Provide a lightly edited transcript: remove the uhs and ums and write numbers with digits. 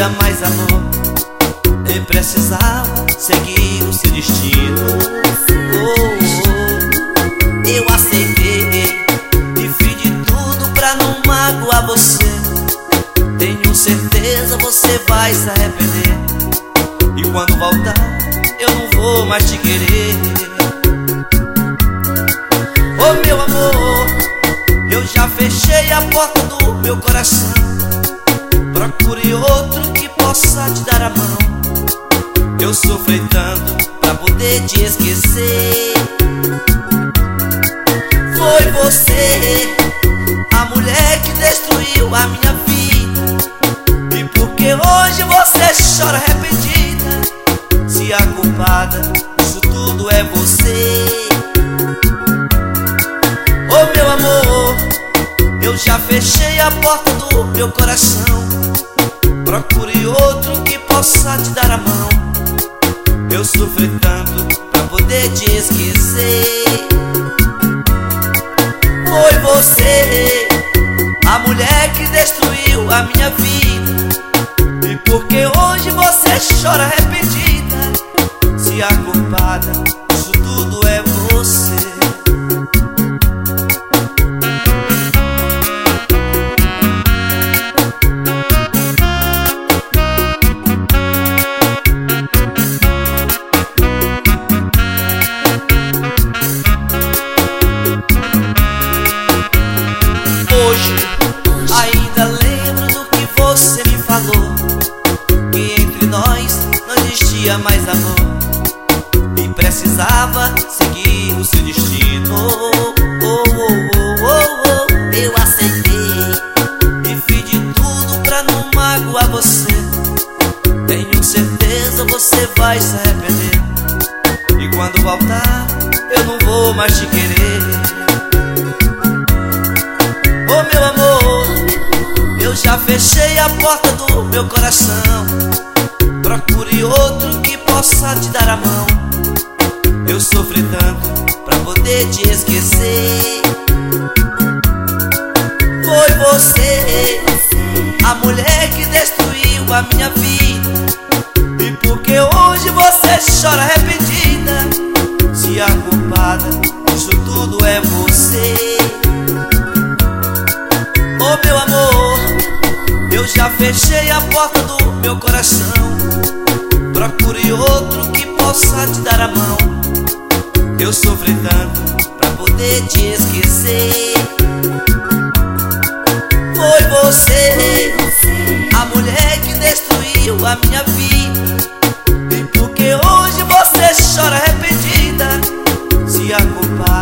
existia mais amor e precisava seguir o seu destino. Eu aceitei e fiz de tudo pra não magoar você. Tenho certeza você vai se arrepender, e quando voltar eu não vou mais te querer. Oh meu amor, eu já fechei a porta do meu coração. Procure outro que possa te dar a mão. Eu sofri tanto pra poder te esquecer. Foi você, a mulher que destruiu a minha vida. E porque hoje você chora arrependida, se a culpada disso tudo é você. Oh meu amor, eu já fechei a porta do meu coração. Procure outro que possa te dar a mão. Eu sofri tanto pra poder te esquecer. Foi você, a mulher que destruiu a minha vida. E porque hoje você chora arrependida, se a culpada disso tudo é você. Hoje ainda lembro do que você me falou, que entre nós não existia mais amor e precisava seguir o seu destino. Eu aceitei e fiz de tudo pra não magoar você. Tenho certeza você vai se arrepender, e quando voltar eu não vou mais te querer. Oh meu amor, eu já fechei a porta do meu coração. Procure outro que possa te dar a mão. Eu sofri tanto pra poder te esquecer. Foi você, a mulher que destruiu a minha vida. E porque hoje você chora arrependida, se a culpada disso tudo é você. Oh meu amor, eu já fechei a porta do meu coração. Procure outro que possa te dar a mão. Eu sofri tanto pra poder te esquecer. Foi você, a mulher que destruiu a minha vida. E porque hoje você chora arrependida, se a culpa